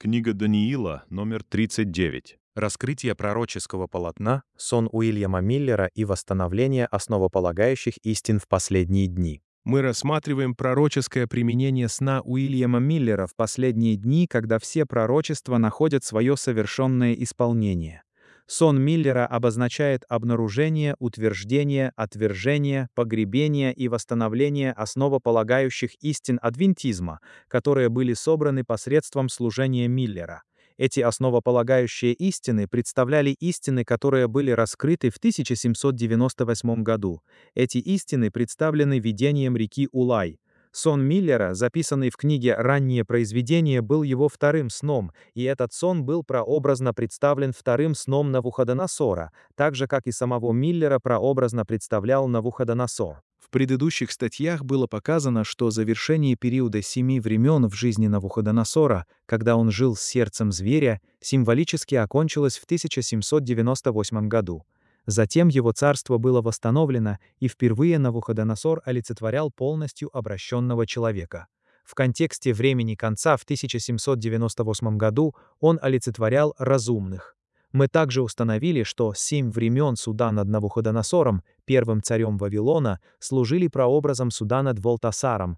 Книга Даниила, номер 39. Раскрытие пророческого полотна, сон Уильяма Миллера и восстановление основополагающих истин в последние дни. Мы рассматриваем пророческое применение сна Уильяма Миллера в последние дни, когда все пророчества находят свое совершенное исполнение. Сон Миллера обозначает обнаружение, утверждение, отвержение, погребение и восстановление основополагающих истин адвентизма, которые были собраны посредством служения Миллера. Эти основополагающие истины представляли истины, которые были раскрыты в 1798 году. Эти истины представлены видением реки Улай. Сон Миллера, записанный в книге «Ранние произведения», был его вторым сном, и этот сон был прообразно представлен вторым сном Навуходоносора, так же, как и самого Миллера прообразно представлял Навуходоносор. В предыдущих статьях было показано, что завершение периода 7 времен в жизни Навуходоносора, когда он жил с сердцем зверя, символически окончилось в 1798 году. Затем его царство было восстановлено, и впервые Навуходоносор олицетворял полностью обращенного человека. В контексте времени конца в 1798 году он олицетворял разумных. Мы также установили, что 7 времен суда над Навуходоносором, первым царем Вавилона, служили прообразом суда над Волтасаром,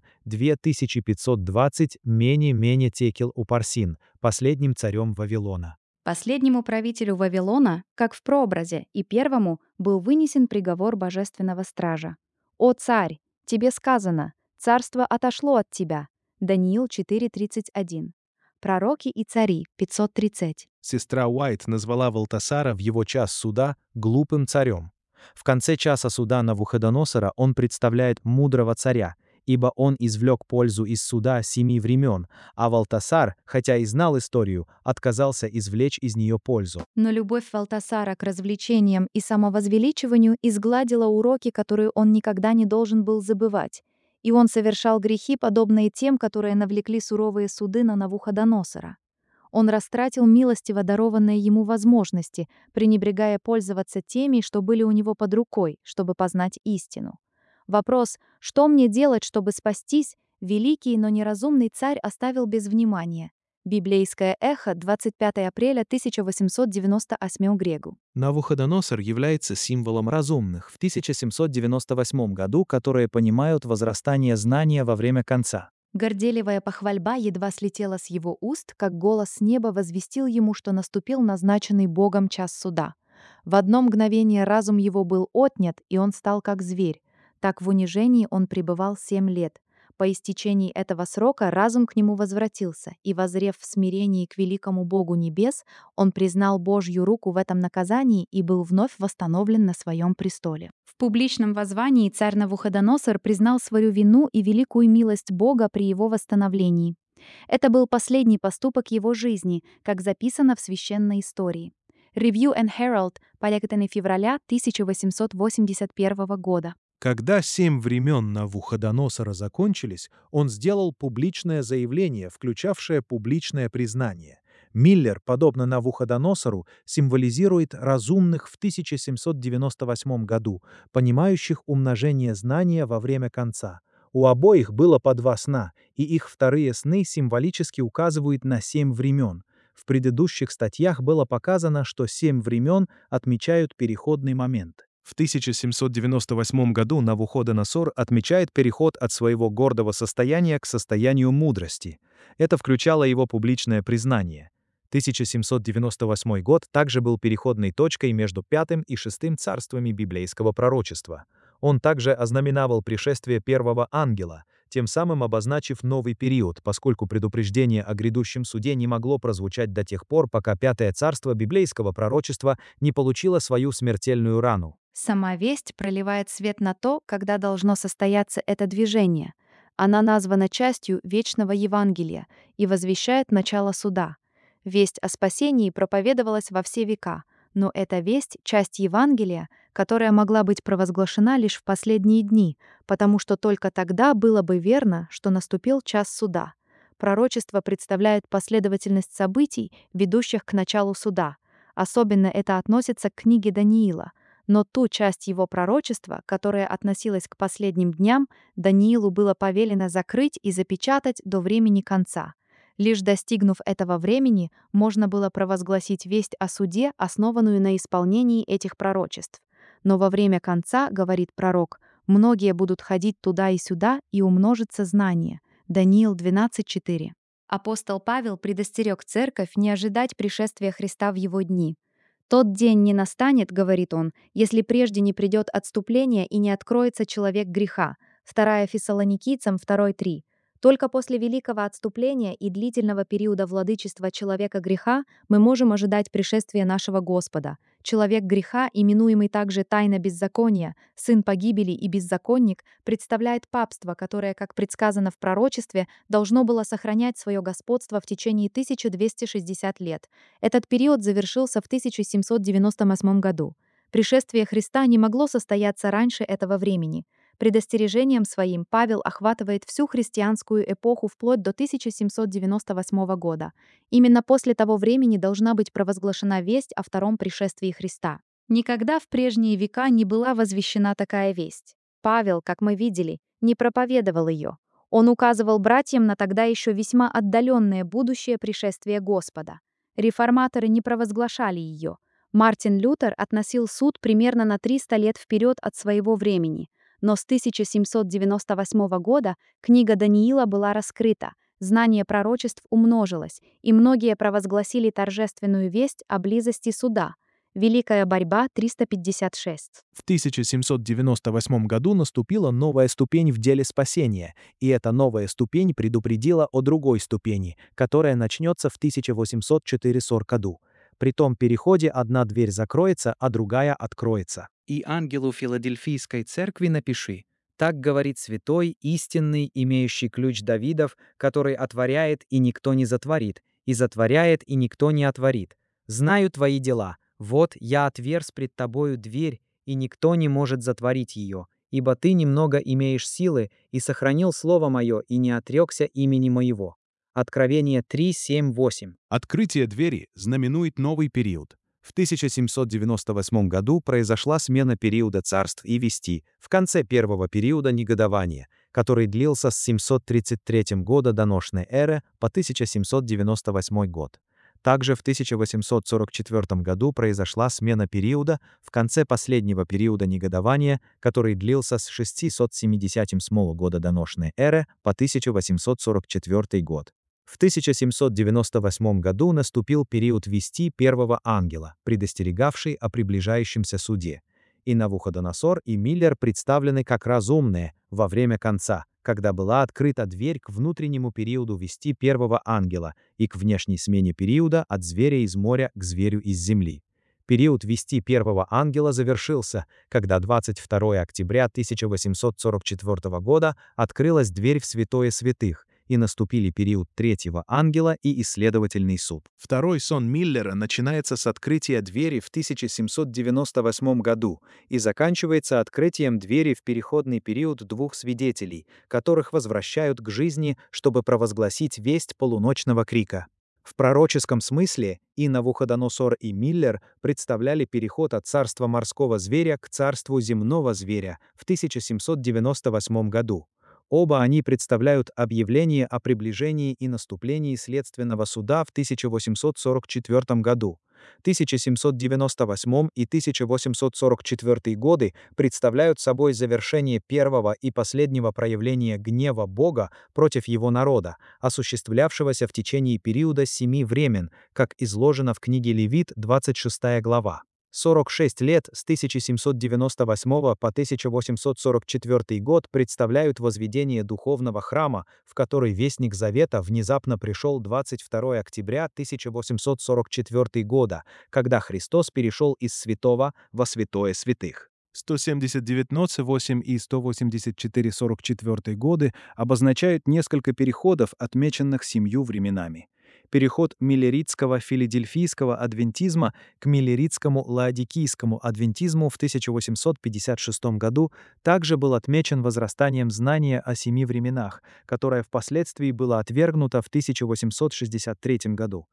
2520 менее текел Упарсин, последним царем Вавилона. Последнему правителю Вавилона, как в прообразе, и первому был вынесен приговор божественного стража. «О царь, тебе сказано, царство отошло от тебя». Даниил 4:31. Пророки и цари 530. Сестра Уайт назвала Валтасара в его час суда глупым царем. В конце часа суда Навуходоносора он представляет мудрого царя, ибо он извлек пользу из суда 7 времен, а Валтасар, хотя и знал историю, отказался извлечь из нее пользу. Но любовь Валтасара к развлечениям и самовозвеличиванию изгладила уроки, которые он никогда не должен был забывать. И он совершал грехи, подобные тем, которые навлекли суровые суды на Навуходоносора. Он растратил милостиво дарованные ему возможности, пренебрегая пользоваться теми, что были у него под рукой, чтобы познать истину. Вопрос «что мне делать, чтобы спастись?» великий, но неразумный царь оставил без внимания. Библейское эхо, 25 апреля 1898 Грегу. Навуходоносор является символом разумных в 1798 году, которые понимают возрастание знания во время конца. Горделивая похвальба едва слетела с его уст, как голос с неба возвестил ему, что наступил назначенный Богом час суда. В одно мгновение разум его был отнят, и он стал как зверь. Так в унижении он пребывал 7 лет. По истечении этого срока разум к нему возвратился, и, воззрев в смирении к великому Богу небес, он признал Божью руку в этом наказании и был вновь восстановлен на своем престоле. В публичном воззвании царь Навуходоносор признал свою вину и великую милость Бога при его восстановлении. Это был последний поступок его жизни, как записано в священной истории. Review and Herald, полякотенный февраля 1881 года. Когда 7 времен Навуходоносора закончились, он сделал публичное заявление, включавшее публичное признание. Миллер, подобно Навуходоносору, символизирует разумных в 1798 году, понимающих умножение знания во время конца. У обоих было по 2 сна, и их вторые сны символически указывают на 7 времен. В предыдущих статьях было показано, что 7 времен отмечают переходный момент. В 1798 году Навуходоносор отмечает переход от своего гордого состояния к состоянию мудрости. Это включало его публичное признание. 1798 год также был переходной точкой между 5 и 6 царствами библейского пророчества. Он также ознаменовал пришествие первого ангела, тем самым обозначив новый период, поскольку предупреждение о грядущем суде не могло прозвучать до тех пор, пока 5-е царство библейского пророчества не получило свою смертельную рану. Сама весть проливает свет на то, когда должно состояться это движение. Она названа частью вечного Евангелия и возвещает начало суда. Весть о спасении проповедовалась во все века, но эта весть — часть Евангелия, которая могла быть провозглашена лишь в последние дни, потому что только тогда было бы верно, что наступил час суда. Пророчество представляет последовательность событий, ведущих к началу суда. Особенно это относится к книге Даниила. Но ту часть его пророчества, которая относилась к последним дням, Даниилу было повелено закрыть и запечатать до времени конца. Лишь достигнув этого времени, можно было провозгласить весть о суде, основанную на исполнении этих пророчеств. Но во время конца, говорит пророк, многие будут ходить туда и сюда, и умножится знание. Даниил 12:4. Апостол Павел предостерег церковь не ожидать пришествия Христа в его дни. «Тот день не настанет, — говорит он, — если прежде не придет отступление и не откроется человек греха». 2 Фессалоникийцам 2:3. Только после великого отступления и длительного периода владычества человека греха мы можем ожидать пришествия нашего Господа. Человек греха, именуемый также тайна беззакония, сын погибели и беззаконник, представляет папство, которое, как предсказано в пророчестве, должно было сохранять свое господство в течение 1260 лет. Этот период завершился в 1798 году. Пришествие Христа не могло состояться раньше этого времени. Предостережением своим Павел охватывает всю христианскую эпоху вплоть до 1798 года. Именно после того времени должна быть провозглашена весть о втором пришествии Христа. Никогда в прежние века не была возвещена такая весть. Павел, как мы видели, не проповедовал ее. Он указывал братьям на тогда еще весьма отдаленное будущее пришествие Господа. Реформаторы не провозглашали ее. Мартин Лютер относил суд примерно на 300 лет вперед от своего времени. Но с 1798 года книга Даниила была раскрыта, знание пророчеств умножилось, и многие провозгласили торжественную весть о близости суда. Великая борьба 356. В 1798 году наступила новая ступень в деле спасения, и эта новая ступень предупредила о другой ступени, которая начнется в 1840 году. При том переходе одна дверь закроется, а другая откроется. «И ангелу Филадельфийской церкви напиши: так говорит святой, истинный, имеющий ключ Давидов, который отворяет, и никто не затворит, и затворяет, и никто не отворит. Знаю твои дела. Вот я отверз пред тобою дверь, и никто не может затворить ее, ибо ты немного имеешь силы, и сохранил слово мое, и не отрекся имени моего». Откровение 3:7-8. Открытие двери знаменует новый период. В 1798 году произошла смена периода царств и вести в конце первого периода негодования, который длился с 733 года до нашей эры по 1798 год. Также в 1844 году произошла смена периода в конце последнего периода негодования, который длился с 677 года до нашей эры по 1844 год. В 1798 году наступил период вести первого ангела, предостерегавший о приближающемся суде. И Навуходоносор и Миллер представлены как разумные во время конца, когда была открыта дверь к внутреннему периоду вести первого ангела и к внешней смене периода от зверя из моря к зверю из земли. Период вести первого ангела завершился, когда 22 октября 1844 года открылась дверь в святое святых, и наступили период третьего ангела и исследовательный суд. Второй сон Миллера начинается с открытия двери в 1798 году и заканчивается открытием двери в переходный период двух свидетелей, которых возвращают к жизни, чтобы провозгласить весть полуночного крика. В пророческом смысле и Навуходоносор, и Миллер представляли переход от царства морского зверя к царству земного зверя в 1798 году. Оба они представляют объявление о приближении и наступлении следственного суда в 1844 году. 1798 и 1844 годы представляют собой завершение первого и последнего проявления гнева Бога против его народа, осуществлявшегося в течение периода 7 времен, как изложено в книге Левит, 26 глава. 46 лет с 1798 по 1844 год представляют возведение духовного храма, в который Вестник Завета внезапно пришел 22 октября 1844 года, когда Христос перешел из святого во святое святых. 179:8 и 184:44 годы обозначают несколько переходов, отмеченных 7 временами. Переход миллеритского филадельфийского адвентизма к миллеритскому лаодикийскому адвентизму в 1856 году также был отмечен возрастанием знания о 7 временах, которое впоследствии было отвергнуто в 1863 году.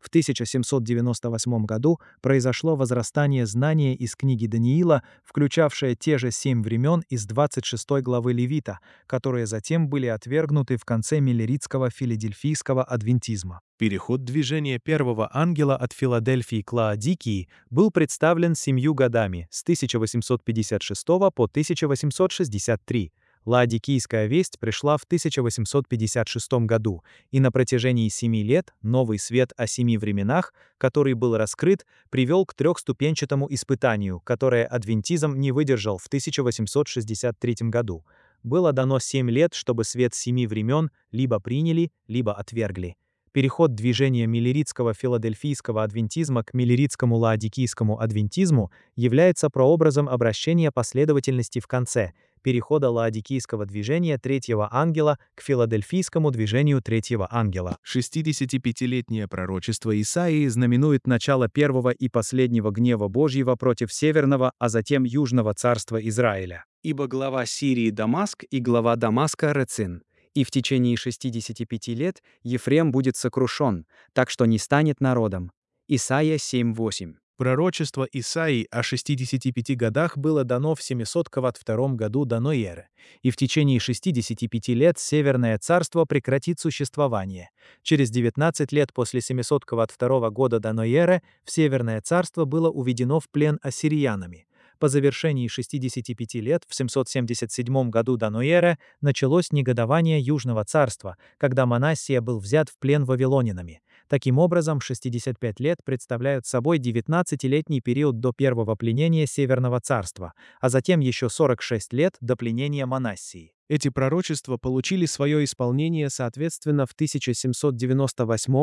В 1798 году произошло возрастание знания из книги Даниила, включавшее те же 7 времен из 26 главы Левита, которые затем были отвергнуты в конце миллеритского филадельфийского адвентизма. Переход движения первого ангела от Филадельфии к Лаодикии был представлен 7 годами, с 1856 по 1863. Лаодикийская весть пришла в 1856 году, и на протяжении 7 лет новый свет о 7 временах, который был раскрыт, привел к трехступенчатому испытанию, которое адвентизм не выдержал в 1863 году. Было дано 7 лет, чтобы свет 7 времен либо приняли, либо отвергли. Переход движения миллеритского филадельфийского адвентизма к миллеритскому лаодикийскому адвентизму является прообразом обращения последовательности в конце, перехода лаодикийского движения третьего ангела к филадельфийскому движению третьего ангела. 65-летнее пророчество Исаии знаменует начало первого и последнего гнева Божьего против северного, а затем южного царства Израиля. Ибо глава Сирии Дамаск и глава Дамаска Рецин. И в течение 65 лет Ефрем будет сокрушен, так что не станет народом. Исайя 7:8. Пророчество Исаии о 65 годах было дано в 702 году до новой эры, и в течение 65 лет Северное царство прекратит существование. Через 19 лет после 702 года до новой эры в Северное царство было уведено в плен ассириянами. По завершении 65 лет в 777 году до новой эры началось негодование Южного царства, когда Манассия был взят в плен вавилонянами. Таким образом, 65 лет представляют собой 19-летний период до первого пленения Северного царства, а затем еще 46 лет до пленения Манассии. Эти пророчества получили свое исполнение соответственно в 1798,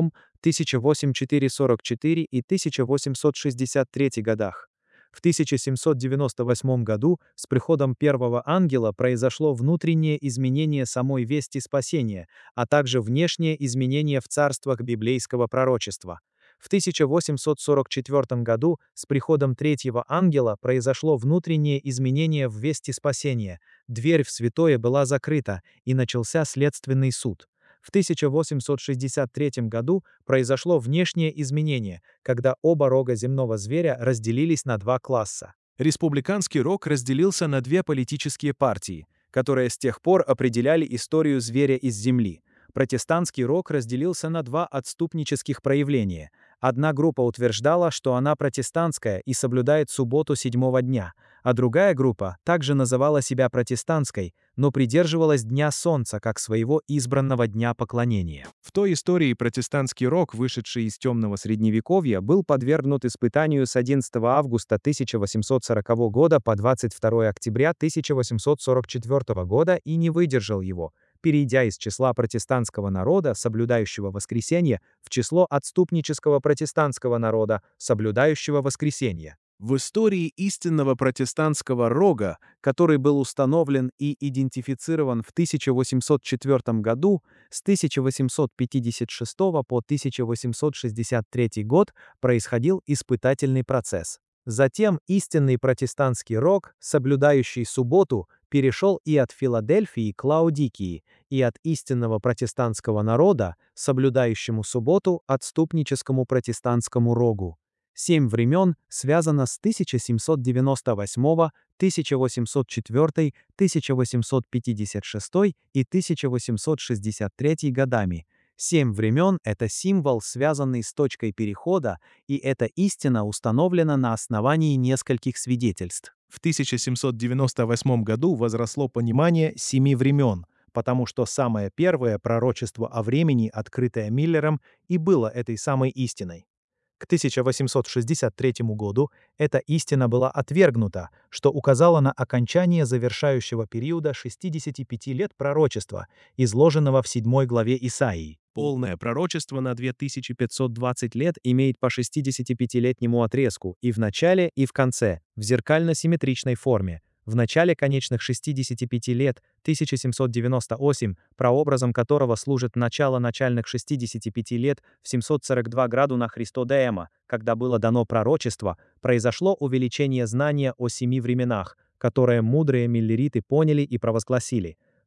1844 и 1863 годах. В 1798 году с приходом первого ангела произошло внутреннее изменение самой вести спасения, а также внешнее изменение в царствах библейского пророчества. В 1844 году с приходом третьего ангела произошло внутреннее изменение в вести спасения, дверь в святое была закрыта, и начался следственный суд. В 1863 году произошло внешнее изменение, когда оба рога земного зверя разделились на два класса. Республиканский рог разделился на две политические партии, которые с тех пор определяли историю зверя из земли. Протестантский рог разделился на два отступнических проявления. Одна группа утверждала, что она протестантская и соблюдает субботу седьмого дня, а другая группа также называла себя протестантской, но придерживалась Дня Солнца как своего избранного дня поклонения. В той истории протестантский рог, вышедший из темного Средневековья, был подвергнут испытанию с 11 августа 1840 года по 22 октября 1844 года и не выдержал его, перейдя из числа протестантского народа, соблюдающего воскресенье, в число отступнического протестантского народа, соблюдающего воскресенье. В истории истинного протестантского рога, который был установлен и идентифицирован в 1804 году, с 1856 по 1863 год происходил испытательный процесс. Затем истинный протестантский рог, соблюдающий субботу, перешел и от Филадельфии к Лаодикии, и от истинного протестантского народа, соблюдающему субботу, отступническому протестантскому рогу. 7 времен связано с 1798, 1804, 1856 и 1863 годами. 7 времен — это символ, связанный с точкой перехода, и эта истина установлена на основании нескольких свидетельств. В 1798 году возросло понимание 7 времен, потому что самое первое пророчество о времени, открытое Миллером, и было этой самой истиной. К 1863 году эта истина была отвергнута, что указало на окончание завершающего периода 65 лет пророчества, изложенного в 7 главе Исаии. Полное пророчество на 2520 лет имеет по 65-летнему отрезку и в начале, и в конце, в зеркально-симметричной форме. В начале конечных 65 лет, 1798, прообразом которого служит начало начальных 65 лет в 742 градуса Христодеема, когда было дано пророчество, произошло увеличение знания о 7 временах, которое мудрые миллериты поняли и провозгласили.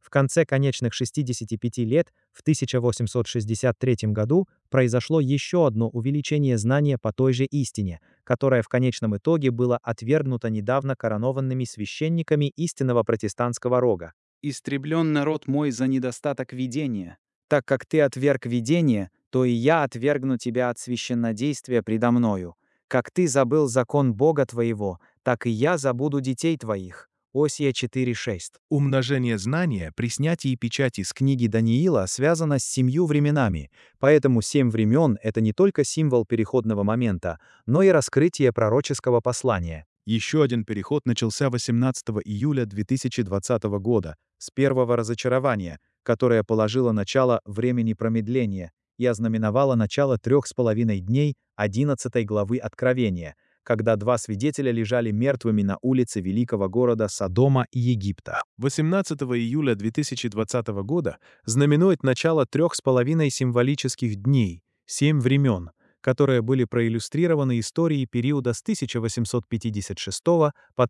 В конце конечных 65 лет, в 1863 году, произошло еще одно увеличение знания по той же истине, которое в конечном итоге было отвергнуто недавно коронованными священниками истинного протестантского рога. «Истреблен народ мой за недостаток видения. Так как ты отверг видение, то и я отвергну тебя от священнодействия предо мною. Как ты забыл закон Бога твоего, так и я забуду детей твоих». Осия 4:6. Умножение знания при снятии печати с Книги Даниила связано с 7 временами, поэтому 7 времен — это не только символ переходного момента, но и раскрытие пророческого послания. Еще один переход начался 18 июля 2020 года С первого разочарования, которое положило начало времени промедления и ознаменовало начало 3,5 дней 11 главы Откровения, когда два свидетеля лежали мертвыми на улице великого города Содома и Египта. 18 июля 2020 года знаменует начало 3,5 символических дней, 7 времен, которые были проиллюстрированы историей периода с 1856 по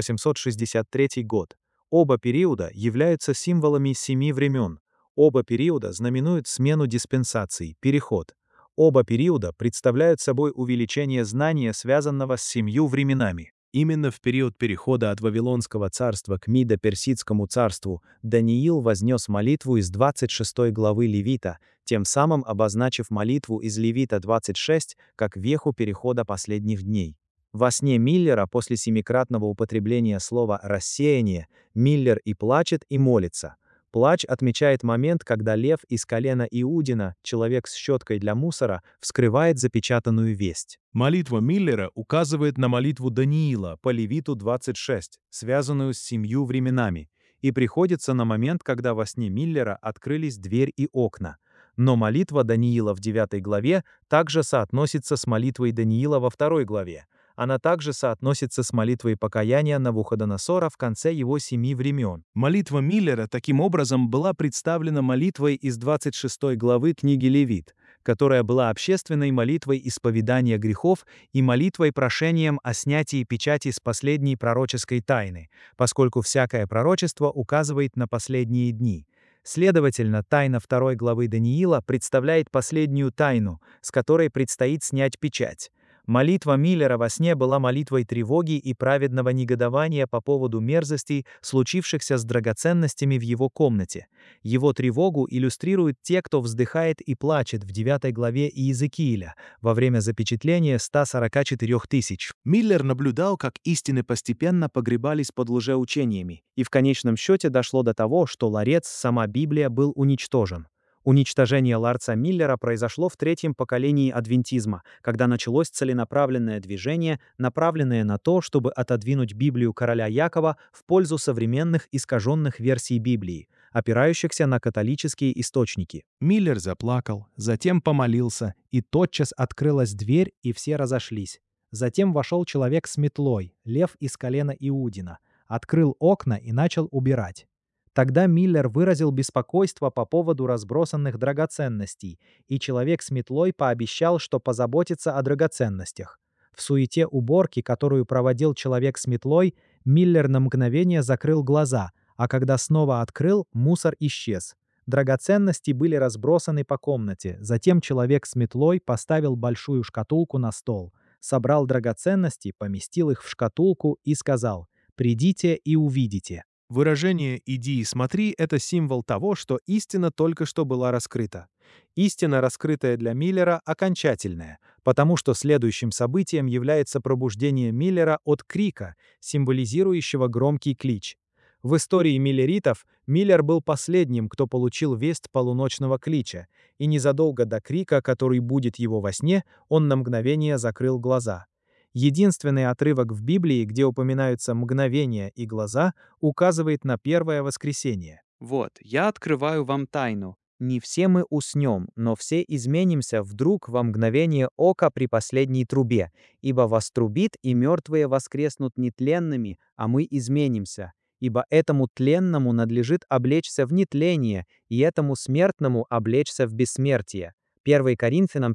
1863 год. Оба периода являются символами 7 времен. Оба периода знаменуют смену диспенсаций, переход. Оба периода представляют собой увеличение знания, связанного с 7 временами. Именно в период перехода от Вавилонского царства к Мидо-Персидскому царству Даниил вознес молитву из 26 главы Левита, тем самым обозначив молитву из Левита 26 как веху перехода последних дней. Во сне Миллера после семикратного употребления слова «рассеяние» Миллер и плачет, и молится. Плач отмечает момент, когда лев из колена Иудина, человек с щеткой для мусора, вскрывает запечатанную весть. Молитва Миллера указывает на молитву Даниила по Левиту 26, связанную с 7 временами, и приходится на момент, когда во сне Миллера открылись дверь и окна. Но молитва Даниила в 9 главе также соотносится с молитвой Даниила во 2 главе. Она также соотносится с молитвой покаяния Навуходоносора в конце его 7 времен. Молитва Миллера таким образом была представлена молитвой из 26 главы книги Левит, которая была общественной молитвой исповедания грехов и молитвой прошением о снятии печати с последней пророческой тайны, поскольку всякое пророчество указывает на последние дни. Следовательно, тайна 2 главы Даниила представляет последнюю тайну, с которой предстоит снять печать. Молитва Миллера во сне была молитвой тревоги и праведного негодования по поводу мерзостей, случившихся с драгоценностями в его комнате. Его тревогу иллюстрируют те, кто вздыхает и плачет в 9 главе Иезекииля во время запечатления 144 тысяч. Миллер наблюдал, как истины постепенно погребались под лжеучениями, И в конечном счете дошло до того, что ларец, сама Библия, был уничтожен. Уничтожение ларца Миллера произошло в 3-м поколении адвентизма, когда началось целенаправленное движение, направленное на то, чтобы отодвинуть Библию короля Якова в пользу современных искаженных версий Библии, опирающихся на католические источники. Миллер заплакал, затем помолился, и тотчас открылась дверь, и все разошлись. Затем вошел человек с метлой, лев из колена Иудина, открыл окна и начал убирать. Тогда Миллер выразил беспокойство по поводу разбросанных драгоценностей, и человек с метлой пообещал, что позаботится о драгоценностях. В суете уборки, которую проводил человек с метлой, Миллер на мгновение закрыл глаза, а когда снова открыл, мусор исчез. Драгоценности были разбросаны по комнате, затем человек с метлой поставил большую шкатулку на стол, собрал драгоценности, поместил их в шкатулку и сказал: «Придите и увидите». Выражение «иди и смотри» — это символ того, что истина только что была раскрыта. Истина, раскрытая для Миллера, окончательная, потому что следующим событием является пробуждение Миллера от крика, символизирующего громкий клич. В истории миллеритов Миллер был последним, кто получил весть полуночного клича, и незадолго до крика, который будет его во сне, он на мгновение закрыл глаза. Единственный отрывок в Библии, где упоминаются мгновения и глаза, указывает на первое воскресение. Вот, я открываю вам тайну. Не все мы уснем, но все изменимся вдруг во мгновение ока при последней трубе, ибо вострубит, и мертвые воскреснут нетленными, а мы изменимся. Ибо этому тленному надлежит облечься в нетление, и этому смертному облечься в бессмертие. 1 Коринфянам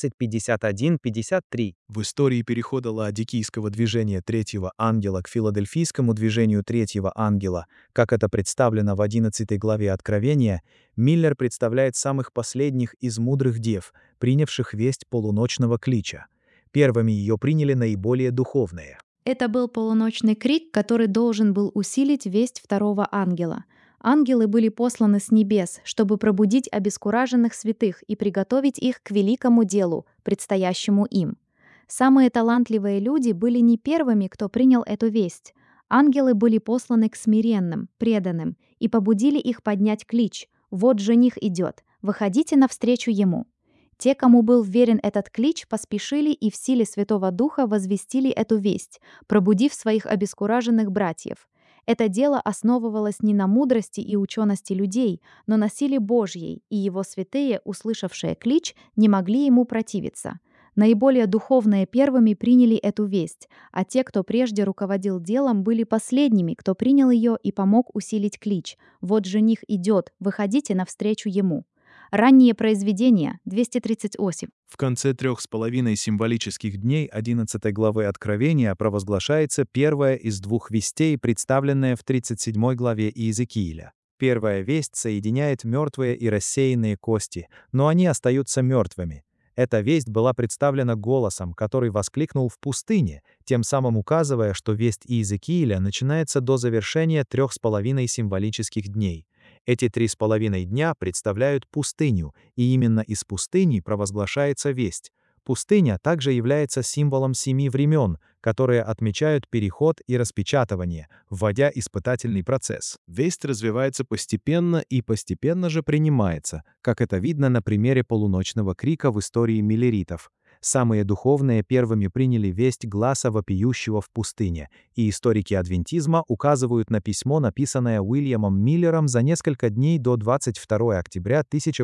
15:51-53. В истории перехода лаодикийского движения третьего ангела к филадельфийскому движению третьего ангела, как это представлено в 11 главе Откровения, Миллер представляет самых последних из мудрых дев, принявших весть полуночного клича. Первыми ее приняли наиболее духовные. Это был полуночный крик, который должен был усилить весть второго ангела. Ангелы были посланы с небес, чтобы пробудить обескураженных святых и приготовить их к великому делу, предстоящему им. Самые талантливые люди были не первыми, кто принял эту весть. Ангелы были посланы к смиренным, преданным, и побудили их поднять клич: «Вот жених идет, выходите навстречу ему». Те, кому был верен этот клич, поспешили и в силе Святого Духа возвестили эту весть, пробудив своих обескураженных братьев. Это дело основывалось не на мудрости и учености людей, но на силе Божьей, и его святые, услышавшие клич, не могли ему противиться. Наиболее духовные первыми приняли эту весть, а те, кто прежде руководил делом, были последними, кто принял ее и помог усилить клич: «Вот жених идет, выходите навстречу ему». Ранние произведения, 238. В конце 3,5 символических дней 11 главы Откровения провозглашается первая из двух вестей, представленная в 37 главе Иезекииля. Первая весть соединяет мертвые и рассеянные кости, но они остаются мертвыми. Эта весть была представлена голосом, который воскликнул в пустыне, тем самым указывая, что весть Иезекииля начинается до завершения 3,5 символических дней. Эти 3,5 дня представляют пустыню, и именно из пустыни провозглашается весть. Пустыня также является символом 7 времен, которые отмечают переход и распечатывание, вводя испытательный процесс. Весть развивается постепенно и постепенно же принимается, как это видно на примере полуночного крика в истории миллеритов. Самые духовные первыми приняли весть гласа вопиющего в пустыне, и историки адвентизма указывают на письмо, написанное Уильямом Миллером за несколько дней до 22 октября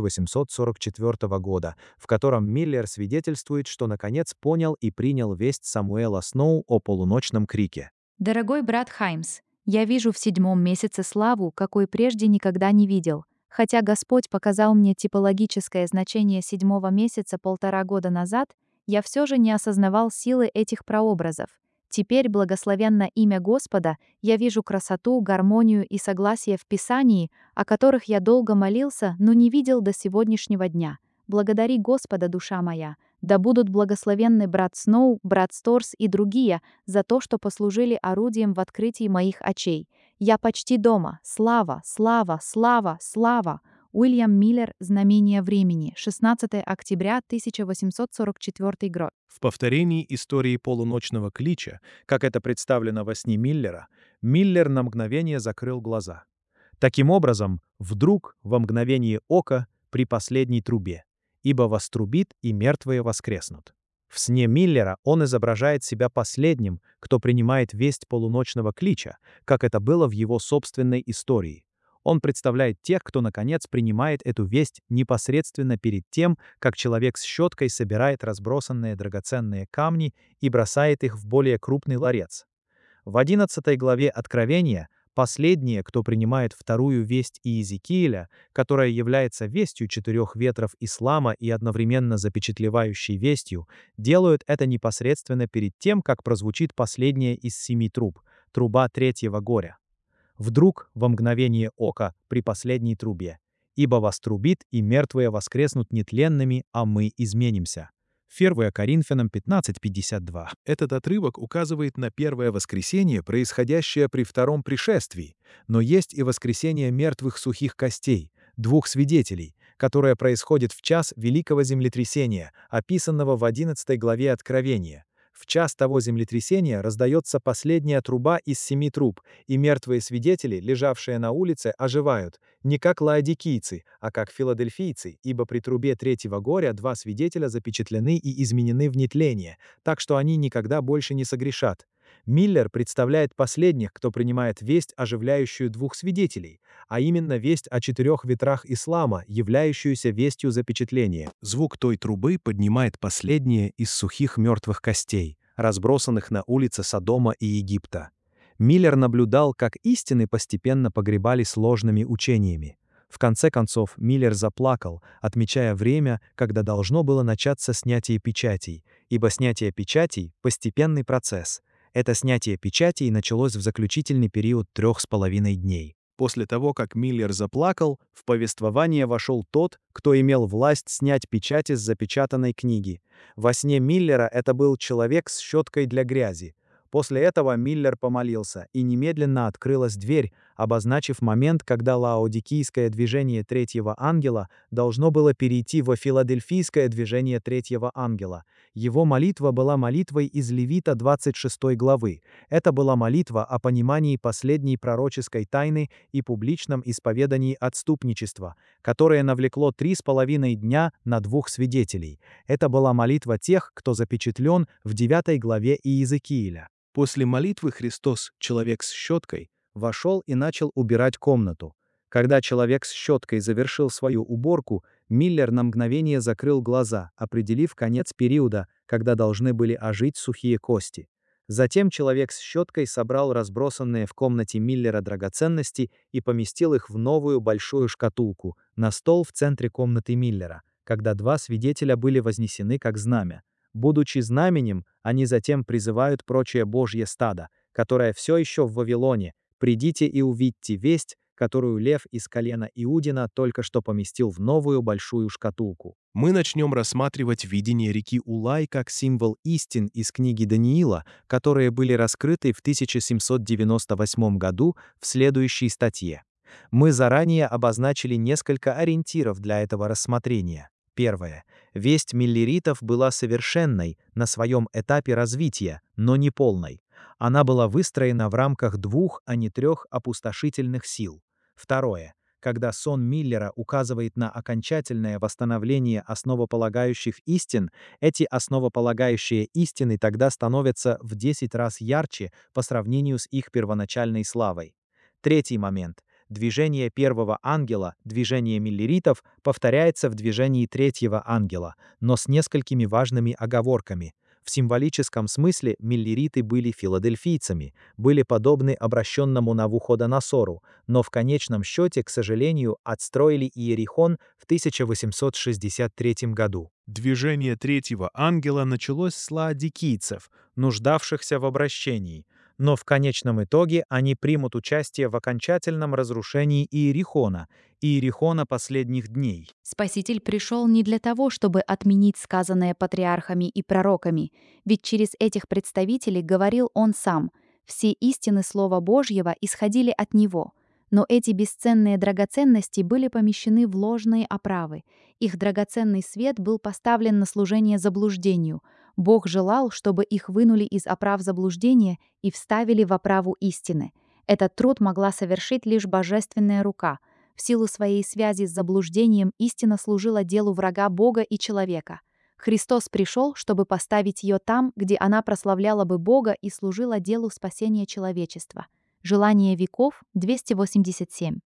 1844 года, в котором Миллер свидетельствует, что наконец понял и принял весть Самуэла Сноу о полуночном крике. «Дорогой брат Хаймс, я вижу в 7-м месяце славу, какой прежде никогда не видел. Хотя Господь показал мне типологическое значение 7-го месяца 1,5 года назад, я все же не осознавал силы этих прообразов. Теперь, благословенно имя Господа, я вижу красоту, гармонию и согласие в Писании, о которых я долго молился, но не видел до сегодняшнего дня. Благодари Господа, душа моя. Да будут благословенны брат Сноу, брат Сторс и другие за то, что послужили орудием в открытии моих очей. Я почти дома. Слава, слава, слава, слава! Уильям Миллер «Знамение времени», 16 октября 1844 год. В повторении истории полуночного клича, как это представлено во сне Миллера, Миллер на мгновение закрыл глаза. Таким образом, вдруг, во мгновение ока, при последней трубе, ибо вострубит, и мертвые воскреснут. В сне Миллера он изображает себя последним, кто принимает весть полуночного клича, как это было в его собственной истории. Он представляет тех, кто, наконец, принимает эту весть непосредственно перед тем, как человек с щеткой собирает разбросанные драгоценные камни и бросает их в более крупный ларец. В 11 главе Откровения последние, кто принимает вторую весть Иезекииля, которая является вестью 4 ветров ислама и одновременно запечатлевающей вестью, делают это непосредственно перед тем, как прозвучит последняя из 7 труб, труба третьего горя. Вдруг, во мгновение ока, при последней трубе, ибо вострубит, и мертвые воскреснут нетленными, а мы изменимся. 1 Коринфянам 15:52. Этот отрывок указывает на первое воскресение, происходящее при втором пришествии, но есть и воскресение мертвых сухих костей, 2 свидетелей, которое происходит в час великого землетрясения, описанного в 11 главе Откровения. В час того землетрясения раздается последняя труба из 7 труб, и мертвые свидетели, лежавшие на улице, оживают, не как лаодикийцы, а как филадельфийцы, ибо при трубе третьего горя 2 свидетеля запечатлены и изменены в нетление, так что они никогда больше не согрешат. Миллер представляет последних, кто принимает весть, оживляющую 2 свидетелей, а именно весть о 4 ветрах ислама, являющуюся вестью запечатления. Звук той трубы поднимает последние из сухих мертвых костей, разбросанных на улице Содома и Египта. Миллер наблюдал, как истины постепенно погребали сложными учениями. В конце концов, Миллер заплакал, отмечая время, когда должно было начаться снятие печатей, ибо снятие печатей – постепенный процесс. Это снятие печатей началось в заключительный период 3,5 дней. После того, как Миллер заплакал, в повествование вошел тот, кто имел власть снять печати с запечатанной книги. Во сне Миллера это был человек с щеткой для грязи. После этого Миллер помолился, и немедленно открылась дверь, обозначив момент, когда лаодикийское движение третьего ангела должно было перейти во филадельфийское движение третьего ангела. Его молитва была молитвой из Левита 26 главы. Это была молитва о понимании последней пророческой тайны и публичном исповедании отступничества, которое навлекло 3,5 дня на 2 свидетелей. Это была молитва тех, кто запечатлен в 9 главе Иезекииля. После молитвы Христос, человек с щеткой, вошел и начал убирать комнату. Когда человек с щеткой завершил свою уборку, Миллер на мгновение закрыл глаза, определив конец периода, когда должны были ожить сухие кости. Затем человек с щеткой собрал разбросанные в комнате Миллера драгоценности и поместил их в новую большую шкатулку, на стол в центре комнаты Миллера, когда 2 свидетеля были вознесены как знамя. Будучи знаменем, они затем призывают прочее Божье стадо, которое все еще в Вавилоне: «Придите и увидьте весть, которую лев из колена Иудина только что поместил в новую большую шкатулку». Мы начнем рассматривать видение реки Улай как символ истин из книги Даниила, которые были раскрыты в 1798 году в следующей статье. Мы заранее обозначили несколько ориентиров для этого рассмотрения. Первое. Весть миллеритов была совершенной на своем этапе развития, но не полной. Она была выстроена в рамках 2, а не 3 опустошительных сил. Второе. Когда сон Миллера указывает на окончательное восстановление основополагающих истин, эти основополагающие истины тогда становятся в 10 раз ярче по сравнению с их первоначальной славой. Третий момент. Движение первого ангела, движение миллеритов, повторяется в движении третьего ангела, но с несколькими важными оговорками. В символическом смысле миллериты были филадельфийцами, были подобны обращенному Навуходоносору, но в конечном счете, к сожалению, отстроили Иерихон в 1863 году. Движение третьего ангела началось с лаодикийцев, нуждавшихся в обращении, но в конечном итоге они примут участие в окончательном разрушении Иерихона последних дней. Спаситель пришел не для того, чтобы отменить сказанное патриархами и пророками, ведь через этих представителей говорил он сам. Все истины Слова Божьего исходили от него. Но эти бесценные драгоценности были помещены в ложные оправы. Их драгоценный свет был поставлен на служение заблуждению. Бог желал, чтобы их вынули из оправ заблуждения и вставили в оправу истины. Этот труд могла совершить лишь божественная рука. В силу своей связи с заблуждением истина служила делу врага Бога и человека. Христос пришел, чтобы поставить ее там, где она прославляла бы Бога и служила делу спасения человечества. Желание веков 287.